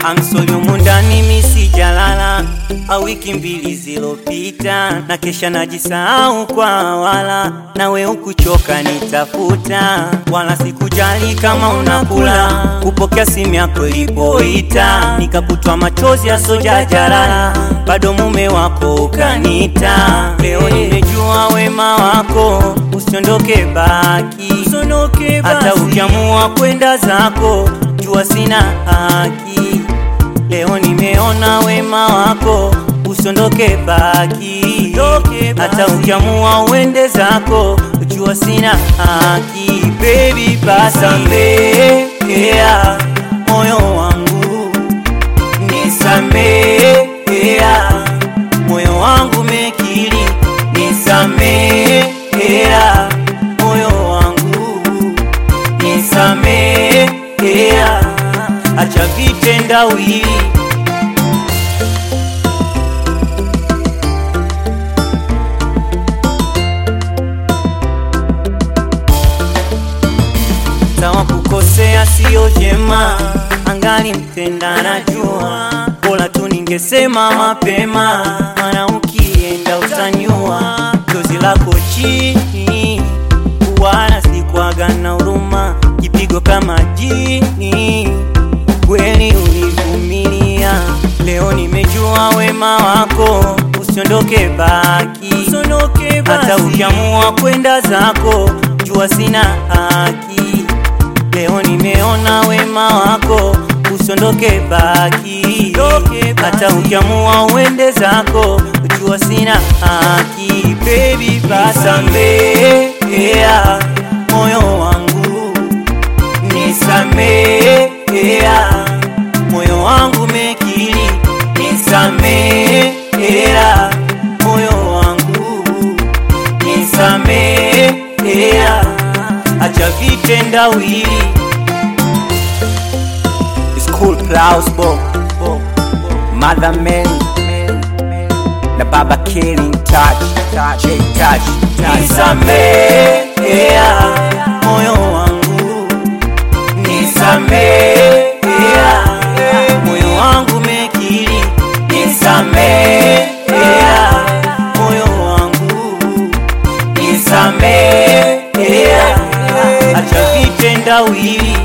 Amsoli mundani misi jalala wiki mbili zilopita, na kesha najisahau kwa wala nawe ukuchoka nitafuta, wala sikujali kama unakula kupokea simu yako ilipoita, nikakutwa machozi ya soja jalala bado mume wako ukanita. Leo nimejua wema wako, usiondoke baki, hata ukiamua kwenda zako jua sina haki. Leo nimeona wema wako, usiondoke baki, hata ukiamua uende zako jua sina haki. Baby basamehea moyo wangu, nisamehea moyo wangu mekili, nisamehea moyo wangu, nisamehea acha vitendawili. Sawa kukosea sio jema, angali mpenda najua, bora tu ningesema mapema, maana ukienda utanyua. Chozi lako chini wala sikuaga na huruma, kipigo kama jini kweli ulivumilia. Leo nimejua wema wako, usiondoke baki, hata ukiamua kwenda zako jua sina haki. Leo nimeona wema wako, usiondoke baki, hata ukiamua uende zako jua sina haki. Baby basamehea moyo wangu, nisamehea moyo wangu mekili, nisamehea moyo wangu, nisamehea acha vitendawili. It's cool Plaus Bo Mother Man na Baba Killing Touch J Touch. Nisamehea moyo wangu, nisamehea moyo wangu mekili, nisamehea moyo wangu, nisamehea acha vitendawili.